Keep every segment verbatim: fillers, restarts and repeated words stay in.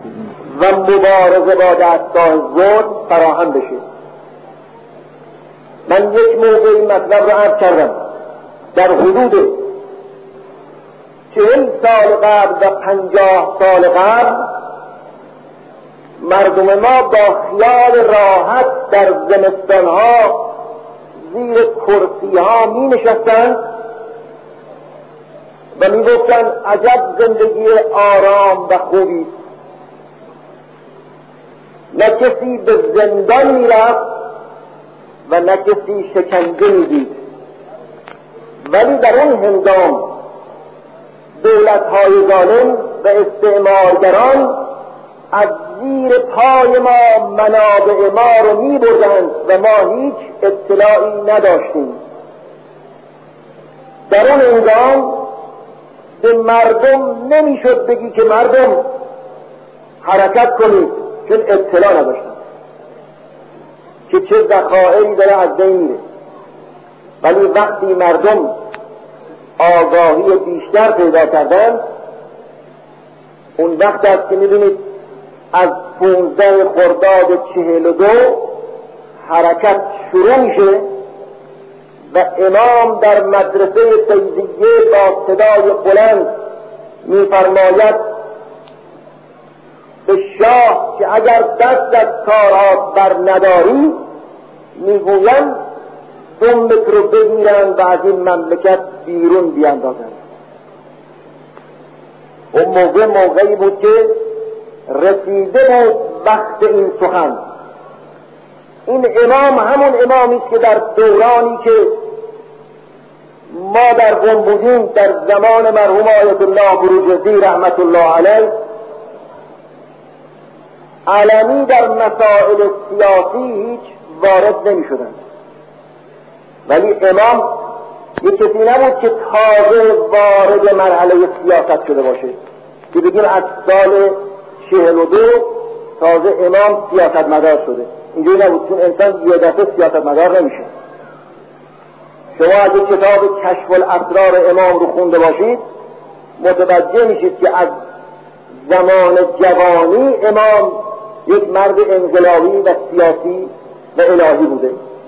و مبارزه با دستگاه ظلم فراهم بشه. من یک موقع این مطلب رو عرض کردم، در حدود چهل سال قبل و پنجاه سال قبل مردم ما با خیال راحت در زمستانها زیر کرسی ها می نشستند و می گفتند عجب زندگی آرام و خوبی، نه کسی به زندان می رفت و نه کسی شکنجه می دید. ولی در اون هنگام دولت‌های ظالم و استعمارگران از زیر پای ما منابع ما رو می بردند و ما هیچ اطلاعی نداشتیم. در اون هنگام به مردم نمیشد بگی که مردم حرکت کنید، چون اطلاع نداشتند که چه ذخایری داره از بین میره. ولی وقتی مردم آگاهی بیشتر پیدا کردند، اون وقت است که می‌بینید از پونزده خرداد چهل و دو حرکت شروع میشه و امام در مدرسه فیضیه با صدای بلند می‌فرماید به شاه که اگر دست از کارها بر نداری، میگویم دمت رو بگیرن و از این مملکت بیرون بیاندازن. اون موقع موقعی بود که رسیده بود وقت این سخن. این امام همون امامی است که در دورانی که ما در قم بودیم، در زمان مرحوم آیت الله بروجردی رحمت الله علیه، علنی در مسائل سیاسی هیچ وارد نمی شدند. ولی امام یک کسی نبود که تازه وارد مرحله سیاست شده باشه که بگیم از سال چهل و دو تازه امام سیاست مدار شده. اینجوری نبود، چون انسان یه دفعه سیاست مدار نمیشه. شما اگه کتاب کشف الاسرار امام رو خونده باشید متوجه میشید که از زمان جوانی امام یک مرد انقلابی و سیاسی و الهی بوده،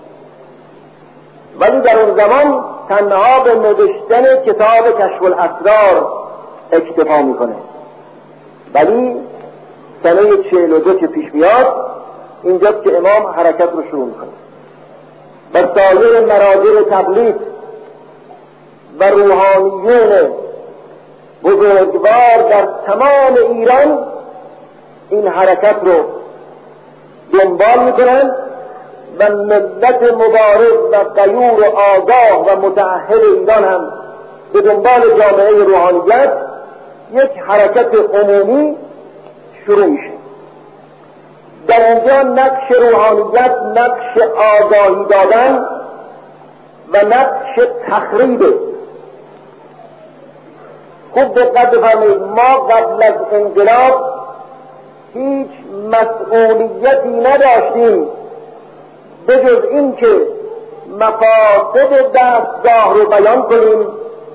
ولی در اون زمان تنها به نوشتن کتاب کشف الاسرار اکتفا میکنه. ولی سنه چهل و دو که پیش میاد، اینجاست که امام حرکت رو شروع میکنه و سایر مراجع تبلیغ و روحانیون بزرگوار در تمام ایران این حرکت رو دنبال میکنن و ملت مبارز و غیور و آگاه و متأهل ایران هم به دنبال جامعه روحانیت یک حرکت عمومی شروع میشه. در اینجا نقش روحانیت نقش آگاهی دادن و نقش تخریبه. خوب دقت بفرمایید، ما قبل از انقلاب هیچ مسئولیتی نداشتیم بجز این که مفاسد دستگاه رو بیان کنیم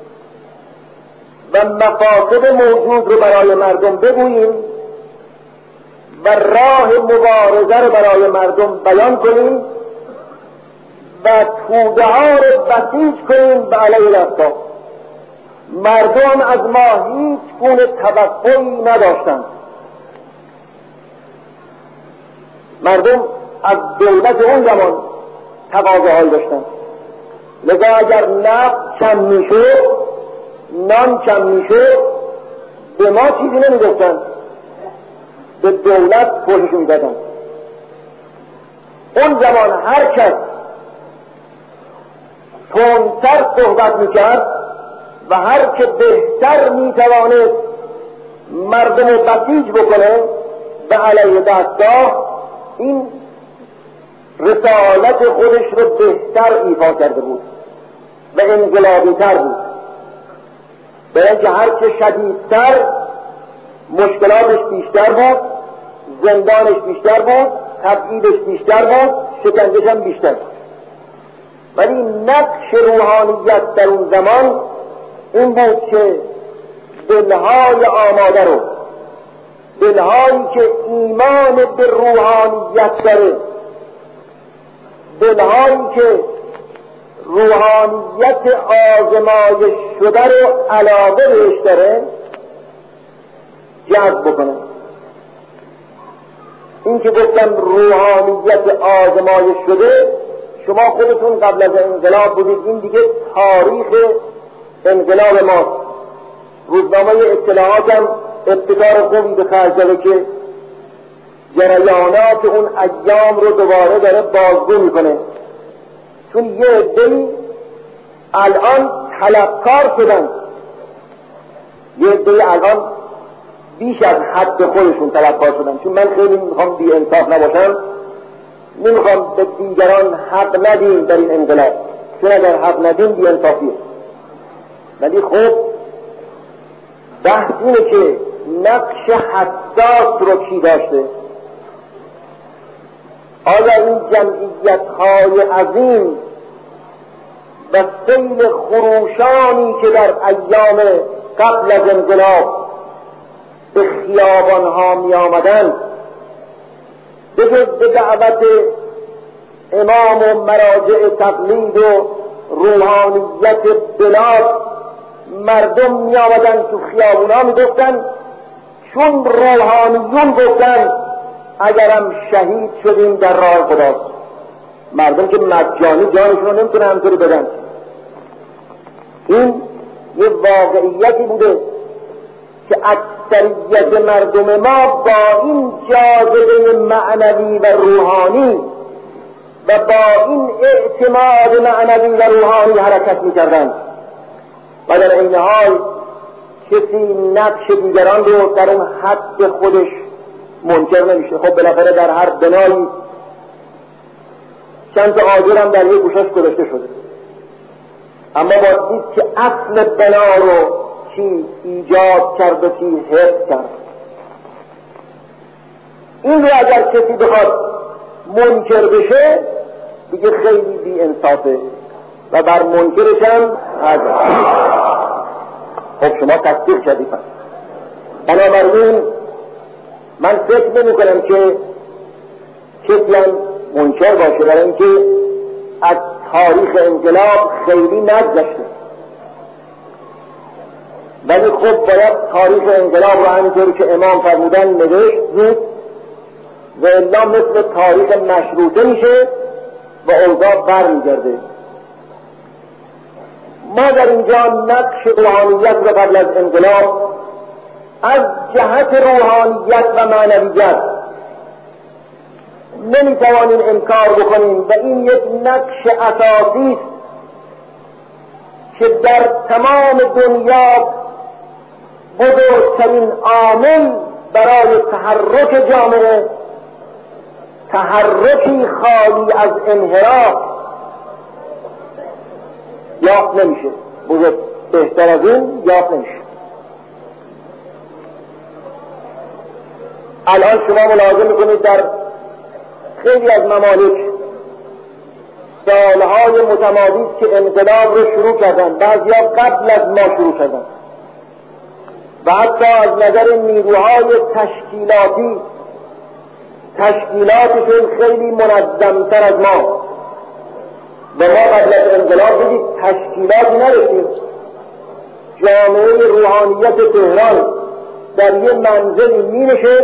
و مفاسد موجود رو برای مردم بگوییم و راه مبارزه رو برای مردم بیان کنیم و توده ها رو بسیج کنیم به علیه دستگاه. مردم از ما هیچ گونه توقعی نداشتند. مردم از دولت اون زمان تقاضاهایی داشتند. لذا اگر نفت کم میشد، نان کم میشد، به ما چیزی نمیگفتند، به دولت پوشش میدادند. اون زمان هر کس تندتر صحبت میکرد و هر که بهتر میتوانست مردم رو بسیج بکنه به علیه دستگاه، این رسالت خودش رو بهتر ایفا کرده بود و انقلابی تر بود. برای اینکه هر که شدیدتر مشکلاتش بیشتر بود، زندانش بیشتر بود، تبعیدش بیشتر بود، شکنجهش هم بیشتر بود. ولی نقش روحانیت در اون زمان این بود که دلهای آماده رو دلهایی که ایمان به روحانیت داره، دلهایی که روحانیت آزمایش شده رو علاقه بهش داره جذب بکنه. این که گفتم روحانیت آزمایش شده، شما خودتون قبل از انقلاب بودید، این دیگه تاریخ انقلاب ماست. روزنامه اطلاعات هم ابتکار خوبی به خرج داده که جریانات اون ایام رو دوباره داره بازگو میکنه، چون یه عده‌ای الان طلبکار شدن، یه عده‌ای الان بیش از حد خودشون طلبکار شدن. چون من خیلی میخوام بی انصاف نباشم، نمیخوام به دیگران حق ندیم در این انقلاب، چون اگر حق ندیم بی انصافیه. ولی خب بحث اینه که نقش حساس رو کی داشته؟ آیا این جمعیت‌های عظیم و سیل خروشانی که در ایام قبل از انقلاب به خیابان‌ها می آمدند به جز به دعوت امام و مراجع تقلید و روحانیت بلاد مردم می آمدن تو خیابونا می گفتن چون روحانیون گفتن اگرم شهید شدیم در راه خداست. مردم که مجانی جانشون رو نمیتونه همطوری بدن. این یه واقعیتی بوده که اکثریت مردم ما با این جاذبه معنوی و روحانی و با این اعتماد معنوی و روحانی حرکت میکردند و در این حال کسی نقش دیگران رو در اون حد خودش منکر نمیشه. خب بالاخره در هر بنایی چند تا آجر هم در یک گوشش گذاشته شده، اما با دید که اصل بنا رو چی ایجاد کرد و چی حفظ کرد. این رو اگر کسی بخواد منکر بشه دیگه خیلی بی انصافه و بر منکرش هم حاضر. خب شما تصدیق کردید. بنابراین من فکر نمی کنم که کسی هم منکر باشه، برای اینکه از تاریخ انقلاب خیلی نگذشته. ولی خب باید تاریخ انقلاب رو همینطوری که امام فرمودن نوشت زود و الا مثل تاریخ مشروطه میشه و اوضاع بر میگرده. ما در اینجا نقش روحانیت رو قبل از انقلاب از جهت روحانیت و معنویت نمیتوانیم انکار بکنیم و این یک نقش اساسی است که در تمام دنیا بزرگترین عامل برای تحرک جامعه، تحرکی خالی از انحراف یافت نمیشه. بزرگ بهتر از این یافت نمیشه. الان شما ملاحظه میکنید در خیلی از ممالک سالهای متمادی که انقلاب رو شروع کردن، بعضیا قبل از ما شروع کردن و حتی از نظر نیروهای تشکیلاتی تشکیلاتشون خیلی منظمتر از ما و ما قبل از انقلاب دیدید تشکیلاتی نداشتیم. جامعه روحانیت تهران در یه منزلی می نشست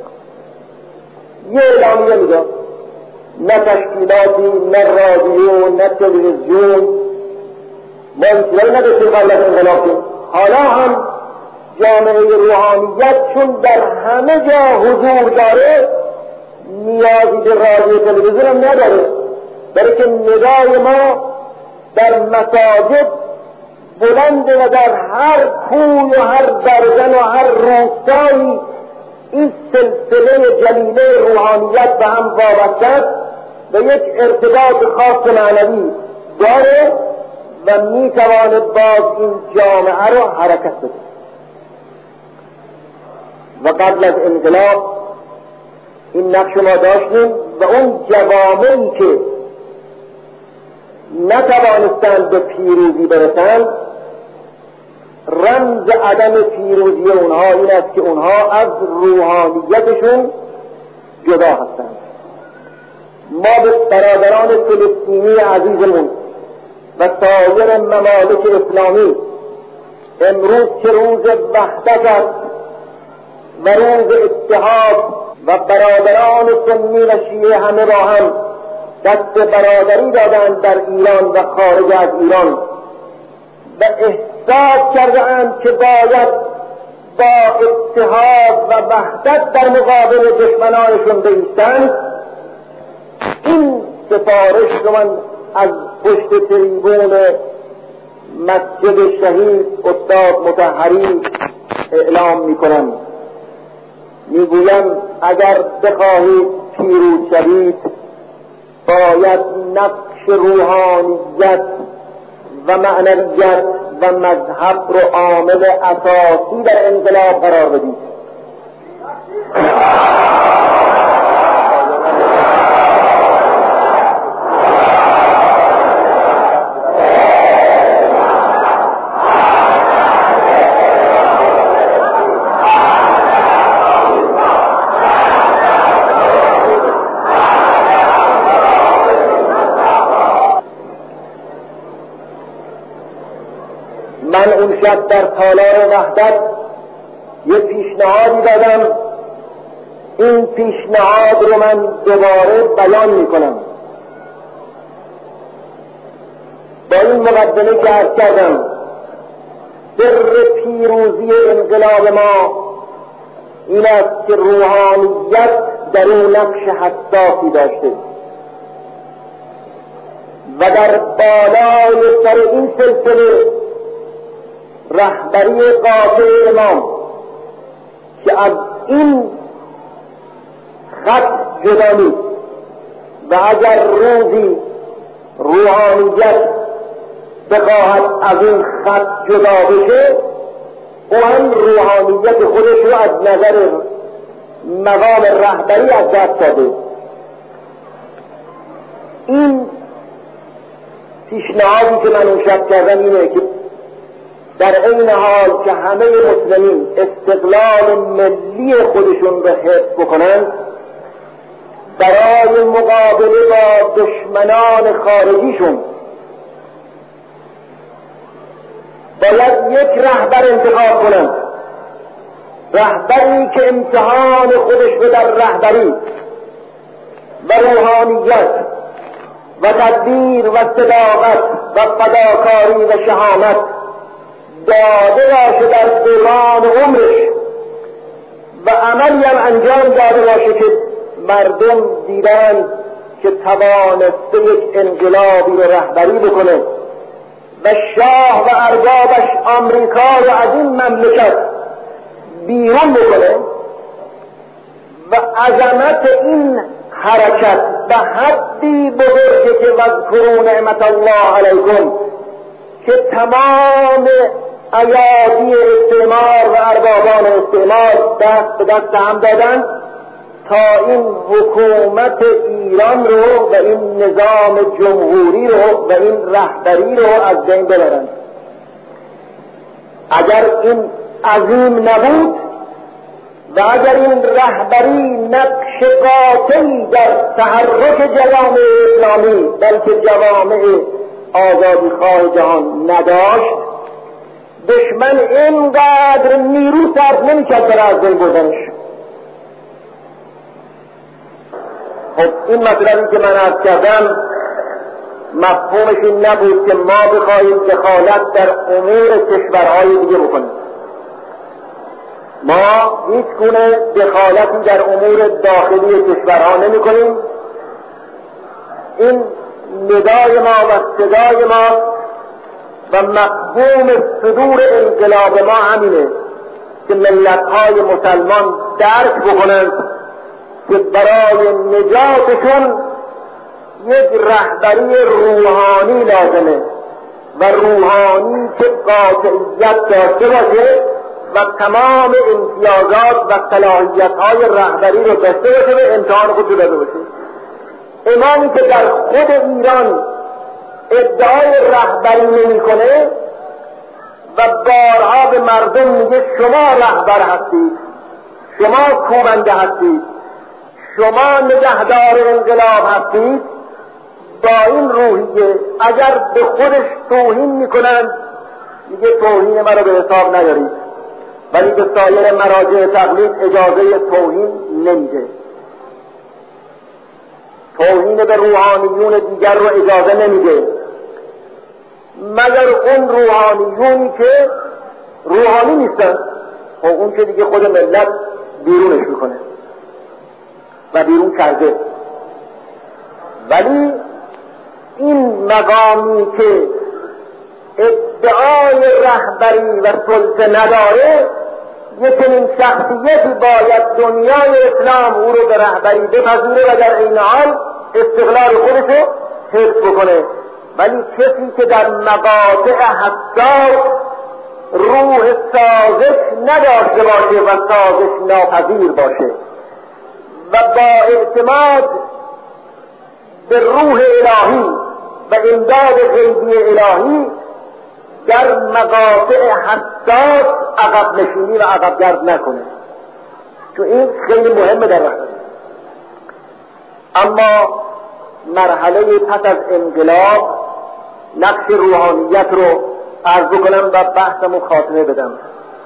یه اعلامیه میداد، نه تشکیلاتی، نه رادیو، نه تلویزیون، ما اینطوری نداشتیم قبل از انقلاب. حالا هم جامعه روحانیت چون در همه جا حضور داره نیازی به رادیو تلویزیون هم نداره، برای که ندای ما در مساجد بلنده و در هر کوی و هر برزن و هر روستایی این سلسله جلیله روحانیت به هم وابسته است و یک ارتباط خاص معنوی داره و میتواند باز این جامعه رو حرکت بده. و قبل از انقلاب این نقش ما داشتیم و اون جوامعی که نتوانستند به پیروزی برسند رمز عدم پیروزی اونها این است که اونها از روحانیتشون جدا هستند. ما به برادران فلسطینی عزیزمون و سایر ممالک اسلامی امروز که روز وحدت است و روز اتحاد و برادران سنی و شیعه همه با هم دست برادری دادند در ایران و خارج از ایران و احساس کردند که باید با اتحاد و وحدت در مقابل دشمنانشون بایستند، این سفارش رو من از پشت تریبون مسجد شهید استاد مطهری اعلام میکنم. میگویم اگر بخواهید پیروز شوید باید نقش روحانیت و معنویت و مذهب رو عامل اساسی در انقلاب قرار بدید. من اون شب در تالار وحدت یه پیشنهادی دادم، این پیشنهاد رو من دوباره بیان میکنم. با این مقدمه که عرض کردم سر پیروزی انقلاب ما این است که روحانیت در اون نقش حساسی داشته و در بالای سر این سلسله رهبری قاطع امام که از این خط جدا نیست و اگر روزی روحانیت بخواهد از این خط جدا بشه او هم روحانیت خودش رو از نظر مقام رهبری از دست داده. این پیشنهادی که من اون شب کردم اینه که در این حال که همه مسلمین استقلال ملی خودشون رو حفظ بکنند برای مقابله با دشمنان خارجیشون باید یک رهبر انتخاب کنند، رهبری که امتحان خودش رو در رهبری و روحانیت و تدبیر و صداقت و فداکاری و شهامت داده باشه در دوران عمرش و عملی هم انجام داده باشه که مردم دیدن که توانسته یک انقلابی رو رهبری بکنه و شاه و اربابش آمریکا رو از این مملکت بیرون بکنه و عظمت این حرکت به حدی بزرگه که واذکروا نعمت الله علیکم که تمام ایادی استعمار و اربابان استعمار دست به دست هم دادن تا این حکومت ایران رو و این نظام جمهوری رو و این رهبری رو از بین ببرن. اگر این عظیم نبود و اگر این رهبری نقش قاطعی در تحرک جوامع اسلامی بلکه جوامع آزادی خواه جهان نداشت دشمن اینقدر نیرو صرف نمی‌کرد برای از بین بردنش. خب این مطلبی که من عرض کردم مفهومش این نبود که ما بخواهیم دخالت در امور کشورهای دیگه بکنیم. ما هیچ گونه دخالتی در امور داخلی کشورها نمی کنیم. این ندای ما و صدای ما و مفهوم صدور انقلاب ما همینه که ملت‌های مسلمان درک بکنند که برای نجاتشون یک رهبری روحانی لازمه و روحانی که قاطعیت داشته باشه و تمام امتیازات و صلاحیت‌های رهبری رو داشته باشه و امتحان خود رو داده باشه. امامی که در خود ایران ادعای رهبری نمی‌کنه و بارها به مردم میگه شما رهبر هستید، شما کوبنده هستید، شما نگهدار انقلاب هستید، با این روحیه اگر به خودش توهین میکنند میگه توهین مرا به حساب نیارید، ولی به سایر مراجع تقلید اجازه توهین نمیده. توهین به روحانیون دیگر رو اجازه نمیده مگر اون روحانیونی که روحانی نیستن، و اون که دیگه خود ملت بیرونش میکنه و بیرون کرده. ولی این مقامی که ادعای رهبری و سلطه نداره، یک چنین شخصیتی باید دنیای اسلام او رو به رهبری بپذیره و در این حال استقلال خودش رو حفظ بکنه. ولی کسی که در مقاطع حساس روح سازش نداشته باشه و سازش ناپذیر باشه و با اعتماد به روح الهی و امداد غیبی الهی در مقاطع حساس عقب نشینی و عقب گرد نکنه، چون این خیلی مهمه در رهبری. اما مرحله پس از انقلاب نقش روحانیت رو عرض کنم و بحثمو خاتمه بدم.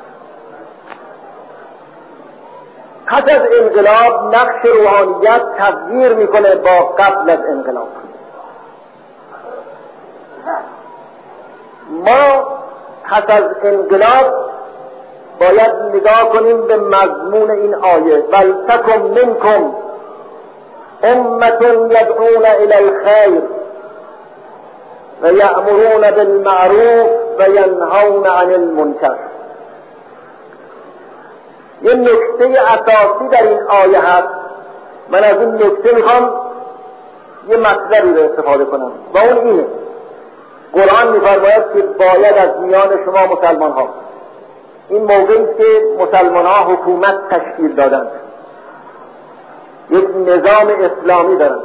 پس از انقلاب نقش روحانیت تغییر میکنه با قبل از انقلاب. ما پس از انقلاب باید نگاه کنیم به مضمون این آیه: ولتکن منکم امة یدعون الی الخیر و یأمرون بالمعروف و ینهون عن المنکر. یه نکته اساسی در این آیه هست. من از این نکته میخوام یه مطلبی رو استفاده کنم و اون اینه: قرآن میفرماید که باید از میان شما مسلمان ها، این موقعی که مسلمان ها حکومت تشکیل دادند، یک نظام اسلامی دارند،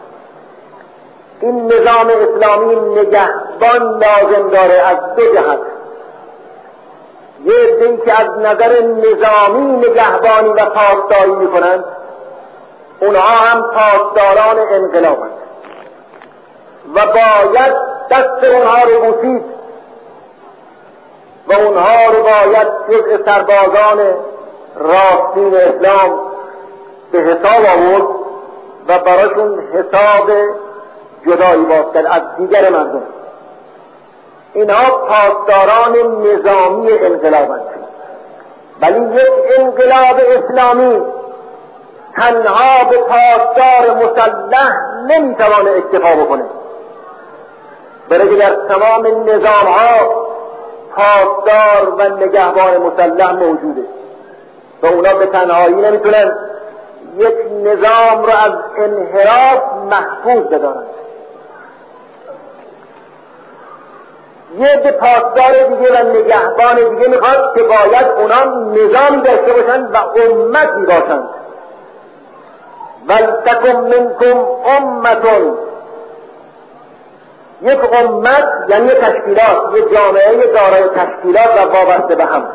این نظام اسلامی نگهبان لازم داره از دو جهت. یه عده‌ای که از نظر نظامی نگهبانی و پاسداری میکنند، اونها هم پاسداران انقلابند و باید دست اونها رو بوسید و اونها رو باید جزء سربازان راستین اسلام به حساب آورد و براشون حساب جدایی باز کرد از دیگر مردم. اینها پاسداران نظامی انقلابند. ولی یک انقلاب اسلامی تنها به پاسدار مسلح نمیتوانه اکتفا بکنه، برای که در تمام نظام ها پاسدار و نگهبان مسلح موجوده و اونا به تنهایی نمیتونن یک نظام را از انحراف محفوظ بدارند. یه به پاسدار دیگه و نگهبان دیگه میخواد که باید اونا نظامی داشته باشند و امتی باشند. ولتکن منکم امة، یک امت یعنی یک تشکیلات، یک جامعه دارای تشکیلات و وابسته به هم.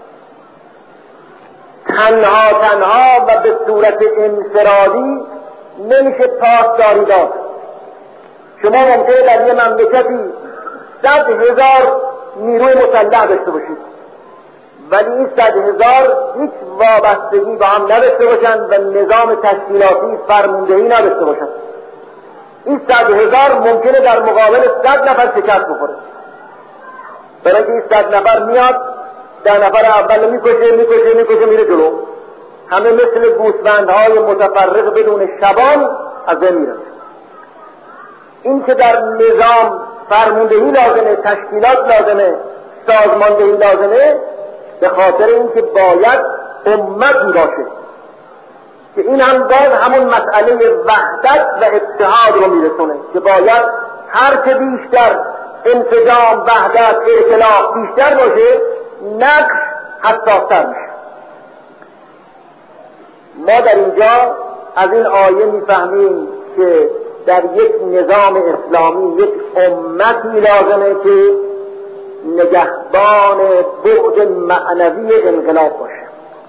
تنها تنها و به صورت انفرادی نمیشه پاسداری داد. شما ممکنه در یه مملکتی صد هزار نیروی مسلح داشته باشید، ولی این صد هزار هیچ وابستگی با هم نداشته باشند و نظام تشکیلاتی فرماندهی نداشته باشند. این صد هزار ممکنه در مقابل صد نفر شکست بخوره، برای که این صد نفر میاد ده نفر اول میکشه میکشه میکشه میره جلو، همه مثل گوسفندهای متفرق بدون شبان از بین میرن. این که در نظام فرماندهی لازمه، تشکیلات لازمه، سازماندهی لازمه، به خاطر اینکه باید امتی باشه که این هم باز همون مسئله وحدت و اتحاد رو میرسونه که باید هر که بیشتر انسجام، وحدت، ائتلاف بیشتر باشه، نقش حساستر میشه. ما در اینجا از این آیه میفهمیم که در یک نظام اسلامی یک امتی لازمه که نگهبان بعد معنوی انقلاب باشه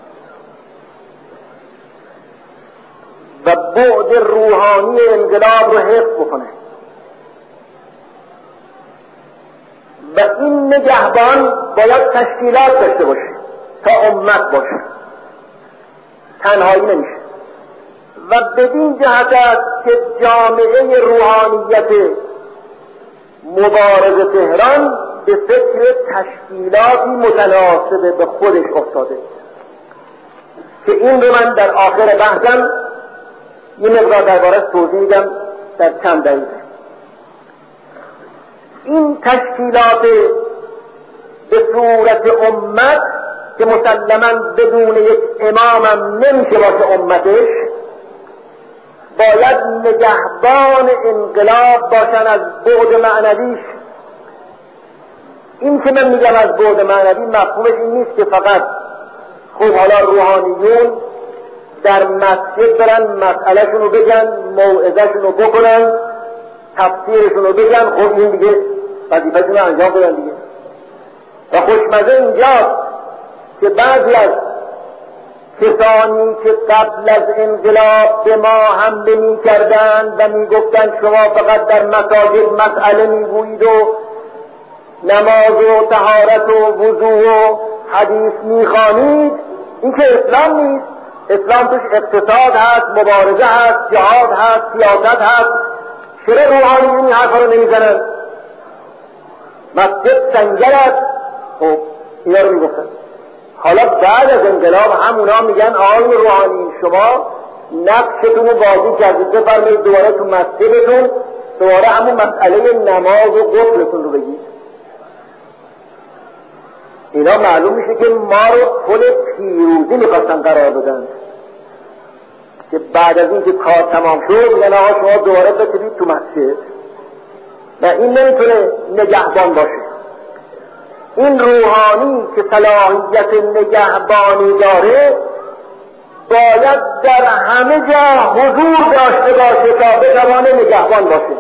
و بعد روحانی انقلاب رو حفظ بکنه و این نگهبان باید تشکیلات داشته باشه تا امت باشه، تنهایی نمیشه. و بدین جهت است که جامعه روحانیت مبارز تهران به فکر تشکیلاتی متناسب به خودش افتاده که این رو من در آخر بحثم یه مقدار درباره‌اش توضیح میدم در چند دقیقه. این تشکیلات به صورت امت که مسلماً بدون یک امامم نمیشه باشه امتش، باید نگهبان انقلاب باشن از بعد معنویش. این که من میگم از بعد معنوی مفهومش این نیست که فقط خب حالا روحانیون در مسجد برن مسئلهشون رو بگن، موعظهشون رو بکنن، تفسیرشون رو بگن، خب این دیگه وظیفه‌شون رو انجام بدن دیگه. و خوشمزه اینجاست که بعضی از کسانی که قبل از انقلاب به ما حمله می کردند و می گفتند شما فقط در مساجد مسئله می گویید و نماز و طهارت و وضو و حدیث می خوانید، این که اسلام نیست. اسلام توش اقتصاد هست، مبارزه هست، جهاد هست، سیاست هست. چرا روحانیون این حرفا رو نمی زنند؟ مسجد سنگر است. خب اینا رو می گفتند. حالا بعد از انقلاب همونا میگن آقای روحانی شما نقشتون رو بازی کردید، بفرمایید دوباره تو مسجدتون دوباره همون مسئله نماز و غسلتون رو بگید. اینا معلوم میشه که ما رو پل پیروزی میخواستن قرار بدن که بعد از این که کار تمام شد میگن آقا شما دوباره بکشید تو مسجد. و این نمیتونه نگهبان باشه. این روحانی که صلاحیت نگهبانی داره باید در همه جا حضور داشته باشه تا بتوانه نگهبان باشه.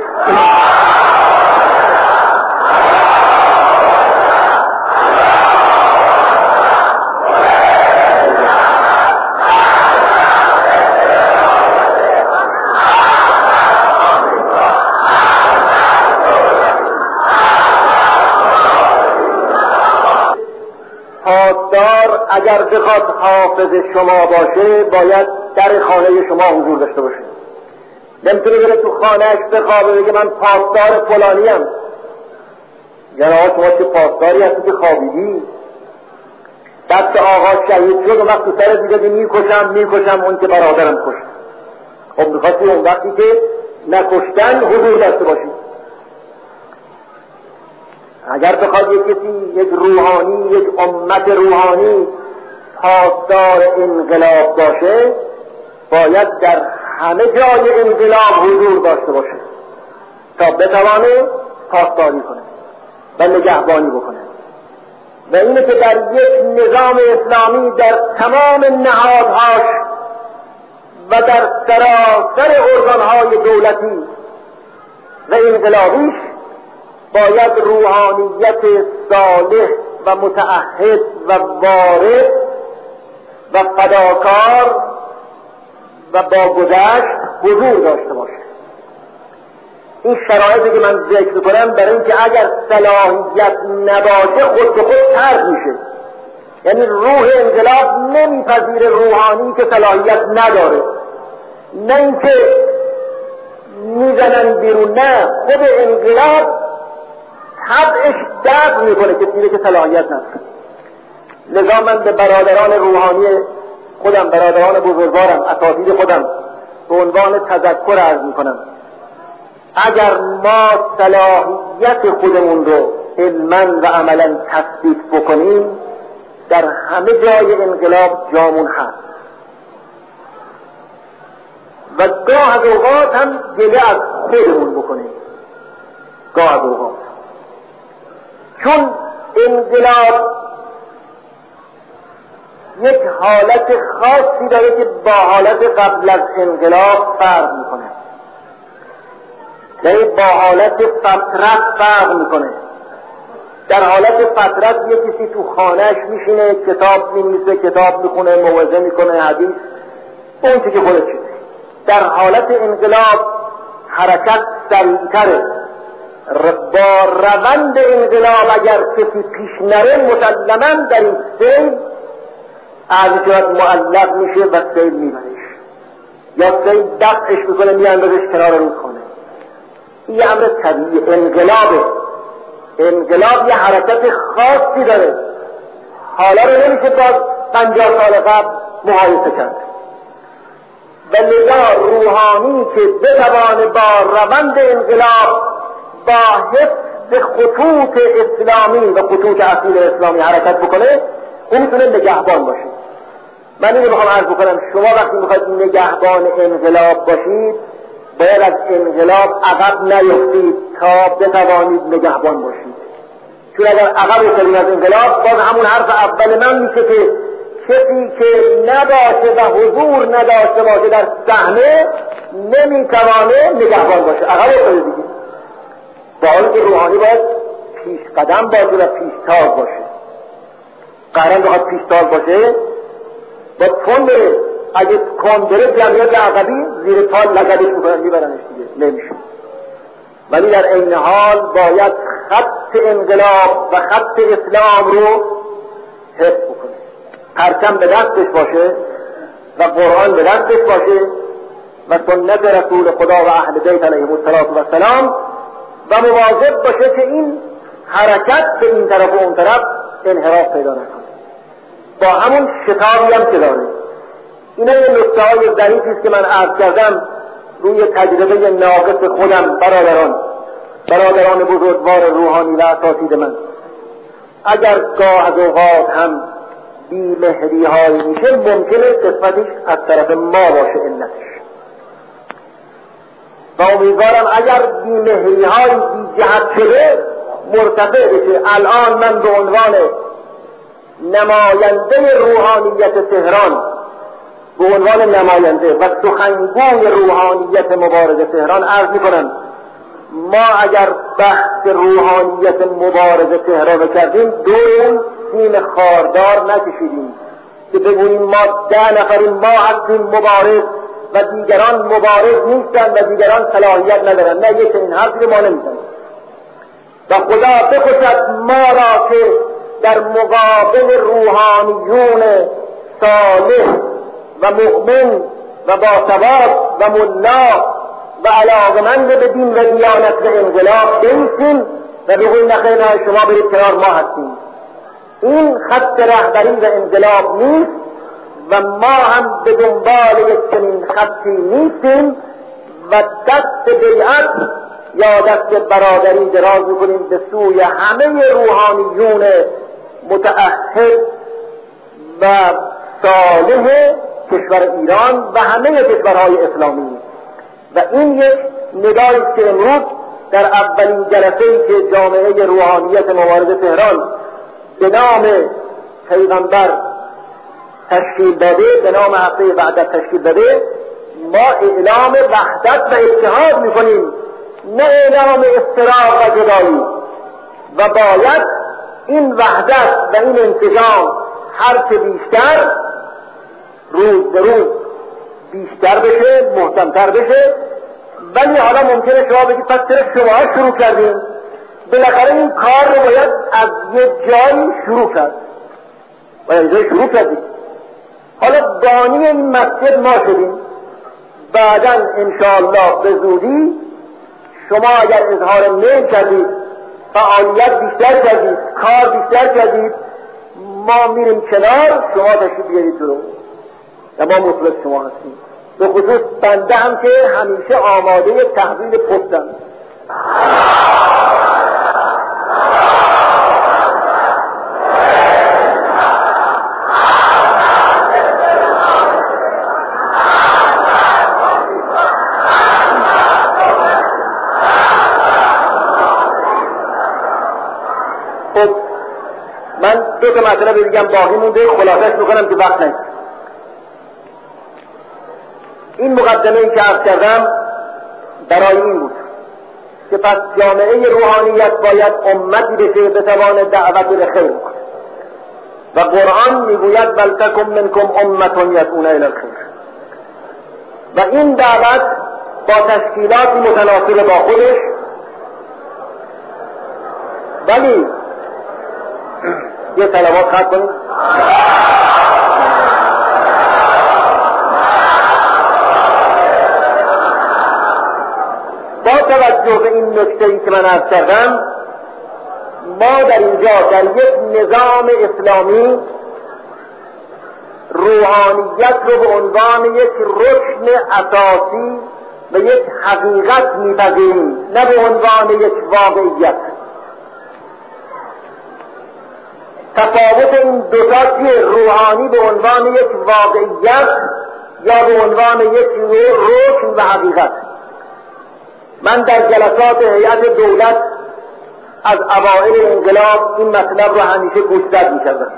پاسدار اگر بخواد حافظ شما باشه باید در خانه شما حضور داشته باشه. نمیتونه بره تو خانهش بخوابه بگه من پاسدار فلانیم. یعنی آقا شما چه پاسداری هستی که خوابیدی؟ بعد که آقا شهید شد و وقت تو سرت میگه میکشم میکشم اون که برادرم کشت. خب میخواستی اون وقتی که نکشتن حضور داشته باشی. اگر بخواد یک کسی، یک روحانی، یک امت روحانی پاسدار انقلاب باشه باید در همه جای انقلاب حضور داشته باشه تا بتوانه پاسداری کنه و نگهبانی بکنه. و اینه که در یک نظام اسلامی در تمام نهادهاش و در سراسر ارگانهای دولتی و انقلابیش باید روحانیت صالح و متعهد و وارد و فداکار و با گذشت حضور داشته باشه. این شرایطی که من ذکر می‌کنم برای اینکه اگر صلاحیت نباشه خود به خود طرد میشه. یعنی روح انقلاب نمیپذیره روحانی که صلاحیت نداره. نه اینکه میزنن بیرون، نه، خود انقلاب طبعش درد میکنه که دیگه که صلاحیت نداره. لذا من به برادران روحانی خودم، برادران بزرگوارم، اساتید خودم به عنوان تذکر عرض میکنم اگر ما صلاحیت خودمون رو علما و عملا تثبیت بکنیم در همه جای انقلاب جامون هست. و گاه از اوقات هم گله از خودمون بکنیم، گاه از اوقات، چون انقلاب یک حالت خاصی داره که با حالت قبل از انقلاب فرق میکنه، یعنی با حالت فترت فرق میکنه. در حالت فترت یه کسی تو خانهش میشینه کتاب می‌نویسه، کتاب میخونه، موعظه میکنه، حدیث، اون چیزی که خودت چیزی. در حالت انقلاب حرکت سریعتره. با روند انقلاب اگر کسی پیش نره مسلماً در این سیل عرض معلق میشه و سیل میبرش، یا سیل دفعش میکنه میاندازش کنار رودخانه. این امر طبیعی انقلابه. انقلاب یه حرکت خاصی داره، حالا رو نمیشه با پنجاه سال قبل مقایسه کرد. و لذا روحانی که بتوانه با روند انقلاب با حفظ خطوط اسلامی و خطوط اصیل اسلامی حرکت بکنه، اون میتونه نگهبان باشه. من اینو میخوام عرض بکنم، شما وقتی میخواید نگهبان انقلاب باشید باید از انقلاب عقب نیفتید تا بتوانید نگهبان باشید. چون اگر عقب افتادید از انقلاب، باز همون حرف اول من میشه که کسی که نباشه و حضور نداشته باشه در صحنه نمیتوانه نگهبان باشه. عقب افتادید دیگه. با حالی که روحانی باید پیش قدم باشه و پیشتاز باشه. قهرن بخواد پیشتاز باشه با تون بره، اگه کن بره جمعیت عقبی زیر پال لگدش میکنن میبرنش دیگه، نمیشه. ولی در این حال باید خط انقلاب و خط اسلام رو حفظ بکنه. پرچم به دستش باشه و قرآن به دستش باشه و سنت رسول خدا و اهل بیت علیهم السلام و مواظب باشه که این حرکت به این طرف و اون طرف انحراف پیدا نکنه. با همون شتابی هم که داره. اینا یه نکته های ظریفی است که من عرض کردم روی تجربه ناقص خودم. برادران برادران بزرگوار روحانی و اساتید من، اگر گاه از اوقات هم بی‌مهری هایی میشه ممکنه قسمتش از طرف ما باشه علتش، و امیدوارم اگر بی‌مهری های بی جهت شده مرتفع بشه. الان من به عنوان نماینده روحانیت تهران، به عنوان نماینده و سخنگوی روحانیت مبارز تهران عرض میکنم، ما اگر بحث روحانیت مبارز تهران کردیم دو سیم خاردار نکشیدیم که بگوییم ما ده نفریم، ما هستیم مبارز و دیگران مبارز نیستن و دیگران صلاحیت ندارن. نه، یک این حرفی ما نمیزنیم. و خدا بکشد ما را که در مقابل روحانیون صالح و مؤمن و باثبات و ملا و علاقمند به دین و دیانت و انقلاب بایستیم و بگوییم نخیر نه شما برید کنار، ما هستیم. این خط رهبری و انقلاب نیست و ما هم به دنبال یک چنین خطی نیستیم و دست بیعت یا دست برادری دراز میکنیم به سوی همه روحانیون متعهد و صالح کشور ایران و همه کشورهای اسلامی. و این یک ندایی که امروز در اولین جلسه‌ای که جامعه روحانیت مبارز تهران به نام پیغمبر تشکیل داده، به نام هفته وحدت تشکیل داده، ما اعلام وحدت و اتحاد میکنیم، نه اعلام افتراق و جدایی. و باید این وحدت و این انسجام هر چه بیشتر روز به روز بیشتر بشه، محکمتر بشه. ولی حالا ممکنه شما بگید پس چرا شما شروع کردیم؟ بالاخره این کار رو باید از یه جایی شروع کرد، باید جایی شروع کردیم. حالا بانی این مسجد ما شدیم، بعدا انشاءالله به زودی شما اگر اظهار میل کردید، فعالیت بیشتر کردید، کار بیشتر کردید، ما میریم کنار، شما تشریف بیارید جلو و ما مطلق شما هستیم. به خصوص بنده هم که همیشه آماده تحویل پستم. خب من دو تا مسئله بگم باقی مونده، خلاصش میکنم که وقت نیست. این مقدمه ای که عرض کردم برای این بود که پس جامعه روحانیت باید امتی بشه بتوانه دعوت به خیر کنه و قرآن میگوید بل تکن منکم امة یدعون الی الخیر و این دعوت با تشکیلاتی متناسب با خودش، ولی یه صلوات خط کنید. با توجه به این نکته‌ای که من عرض کردم، ما در اینجا در یک نظام اسلامی روحانیت رو به عنوان یک رکن اساسی و یک حقیقت می‌پذیریم، نه به عنوان یک واقعیت. تفاوت این دو تا چیه؟ روحانی به عنوان یک واقعیت یا به عنوان یک رکن و حقیقت. من در جلسات هیئت دولت از اوائل انقلاب این مطلب رو همیشه گوشزد می‌کردم.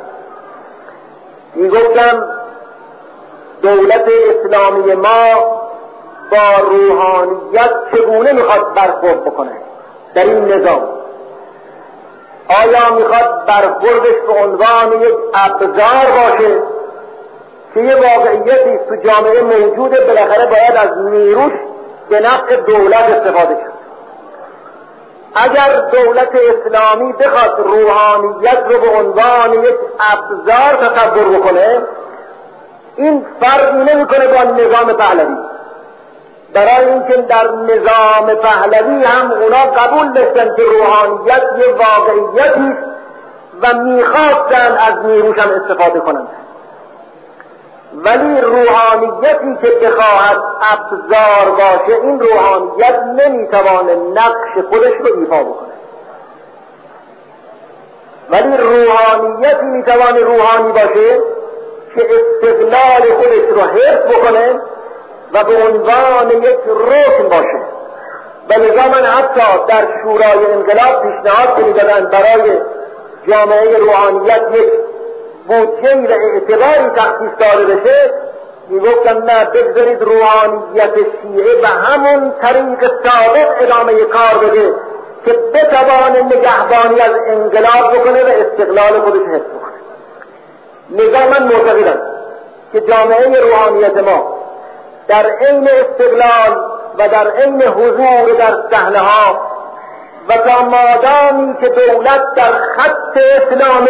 میگفتم دولت اسلامی ما با روحانیت چگونه میخواد برخورد بکنه در این نظام. آیا میخواد برخوردش به عنوان یک ابزار باشه که یه واقعیتی تو جامعه موجوده، بالاخره باید از نیروش به نفع دولت استفاده کرد. اگر دولت اسلامی بخواد روحانیت رو به عنوان یک ابزار تصور بکنه، این فرقی نمیکنه با نظام پهلوی، برای اینکه در نظام پهلوی هم اونا قبول داشتن که روحانیت یه واقعیتی و میخواستن از نیروش هم استفاده کنند، ولی روحانیتی که بخواهد ابزار باشه، این روحانیت نمیتوانه نقش خودش رو ایفا بکنه. ولی روحانیتی میتوانه روحانی باشه که استقلال خودش رو حفظ بکنه و به عنوان یک رکن باشه. و لذا من حتی در شورای انقلاب پیشنهاد می‌دادن برای جامعه روحانیت یک بودجه‌ای و اعتباری تخصیص داده بشه، میگفتن نه، بگذارید روحانیت شیعه به همون طریق سابق ادامه کار بده که بتوانه نگهبانی از انقلاب بکنه و استقلال خودش حفظ بکنه. لذا من معتقدم که جامعه روحانیت ما در عین استقلال و در عین حضور در صحنه‌ها و تا مادامی که دولت در خط اسلام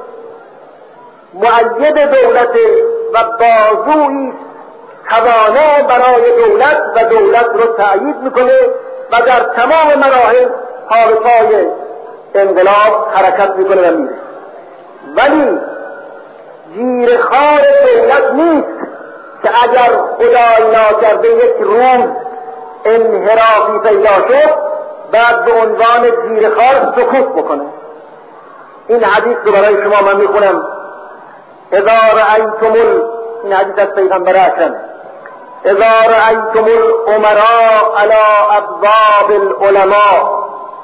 مؤید دولت و بازویی توانا برای دولت و دولت رو تأیید میکنه و در تمام مراحل پا به پای انقلاب حرکت میکنه و میره. ولی زیر خار دولت نیست که اگر خدای ناکرده یک روز انحرافی پیدا شد بعد به عنوان زیر خار سکوت بکنه. این حدیث رو برای شما من میخونم. اذا رأیتم ال... این حدیث از پیغمبر اکرم، اذا رأیتم الامراء على ابواب العلماء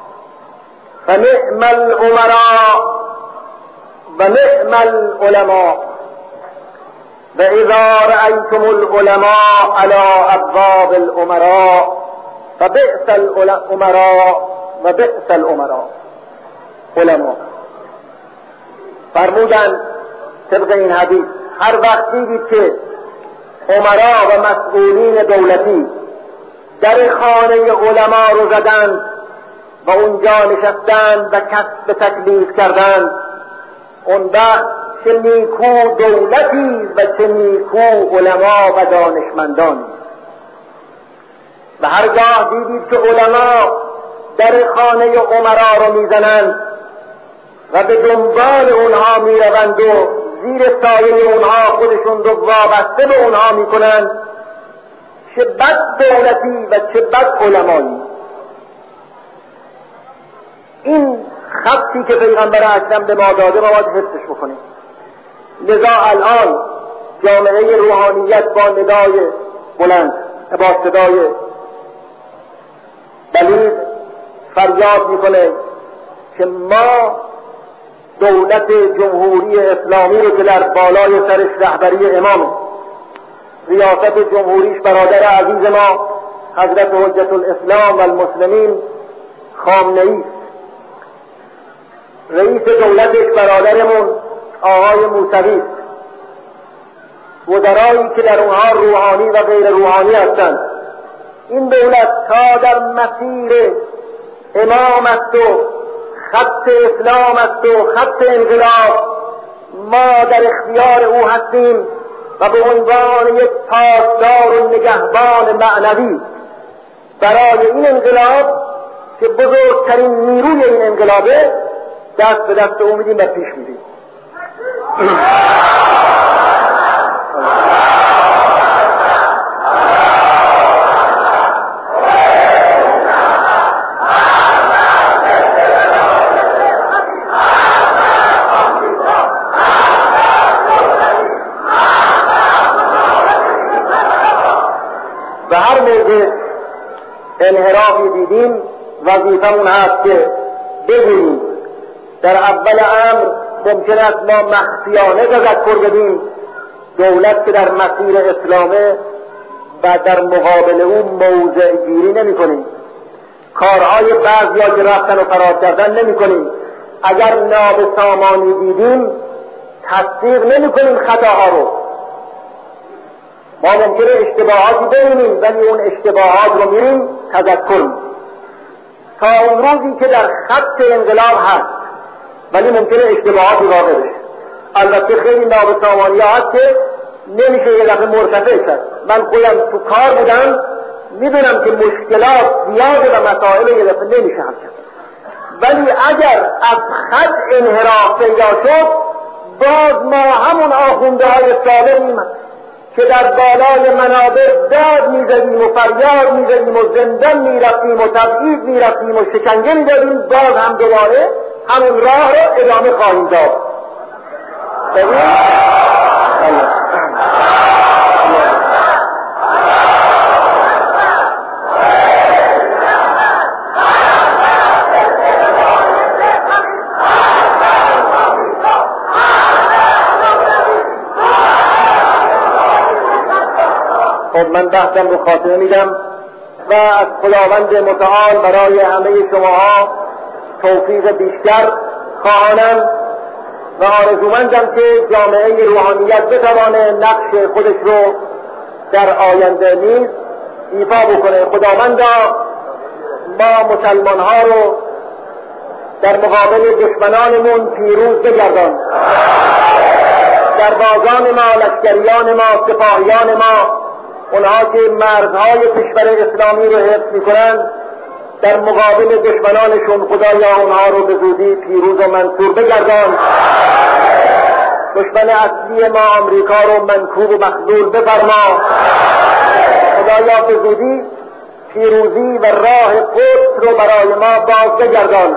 فنعم الامراء ونعم العلماء واذا رأیتم العلماء على ابواب الامراء فبئس الامراء وبئس الامراء. علماء فرمودن طبق این حدیث هر وقت دیدید که امرا و مسئولین دولتی در خانه علما رو زدند و اونجا نشستند و کسب تکلیف کردند، اون وقت چه نیکو دولتی و چه نیکو علما و دانشمندانی. و هرگاه دیدید که علما در خانه امرا رو میزنند و به دنبال اونها میروند و زیر سایه اونها خودشون رو وابسته به اونها میکنند، چه بد دولتی و چه بد علمایی. این خطی که پیغمبر اکرم به ما داده ما باید حفظش بکنیم. لذا الان جامعه روحانیت با ندای بلند، با صدای بلند فریاد میکنه که ما دولت جمهوری اسلامی رو که در بالای سرش رهبری امام، ریاست جمهوریش برادر عزیز ما حضرت حجت الاسلام و المسلمین خامنه‌ای، رئیس دولتش برادرمون آقای موسوی، وزرایی که در اونها روحانی و غیر روحانی هستند. این دولت تا در مسیر امام است و خط اسلام است و خط انقلاب، ما در اختیار او هستیم و به عنوان یک پاسدار و نگهبان معنوی برای این انقلاب که بزرگترین نیروی این انقلابه، دست به دست او میدیم و پیش میدیم. و هر موقع انحرافی دیدیم وظیفمون هست که بگوییم. در اول امر ممکن است ما مخفیانه تذکر بدیم دولت که در مسیر اسلامه و در مقابل او موضع گیری نمی کنیم، کارهای بعضیا که رفتن و فرار کردن نمی کنیم. اگر ناب سامانی دیدیم تصدیق نمی کنیم خطاها رو. ما ممکنه اشتباهاتی ببینیم ولی اون اشتباهات رو میریم تذکر میدیم تا اون روزی که در خط انقلاب هست، ولی ممکنه اشتباهاتی واقع بشه. البته خیلی نابسامانی ها هست که نمیشه یه دفعه مرتفع شد. من خودم تو کار بودم میدونم که مشکلات زیاده و مسائل یه دفعه نمیشه حل کرد، ولی اگر از خط انحراف پیدا شد باز ما همون آخونده های سالمیم که در بالای منابر داد میزدیم و فریاد میزدیم و زندان میرفتیم و تبعید میرفتیم و شکنجه میدادیم، باز هم دوباره همون راه رو ادامه خواهیم داد. خب من بحثم رو خاتمه میدم و از خداوند متعال برای همه شماها توفیق بیشتر خواهانم و آرزومندم که جامعه روحانیت بتوانه نقش خودش رو در آینده نیز ایفا بکنه. خداوندا ما مسلمان ها رو در مقابل دشمنانمون پیروز بگردان، سربازان ما، لشکریان ما، سپاهیان ما، اونها که مرزهای کشور اسلامی رو حفظ میکنن، در مقابل دشمنانشون خدایا اونها رو به زودی پیروز و منصور بگردان. دشمن اصلی ما آمریکا رو منکوب و مخذول بفرما. خدایا به زودی پیروزی و راه قدس رو برای ما باز بگردان.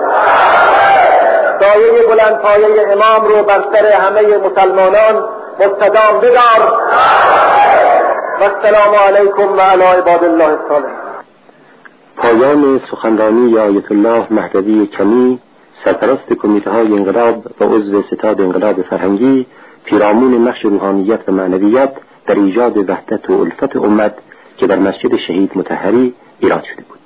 سایه بلند پایه امام رو بر سر همه مسلمانان مستدام بدار. و السلام علیکم و علی عباد الله الصالحین. پایان سخنرانی آیت الله مهدوی کمی، سرپرست کمیته های انقلاب و عضو ستاد انقلاب فرهنگی، پیرامون نقش روحانیت و معنویت در ایجاد وحدت و الفت امت که در مسجد شهید مطهری ایراد شده بود.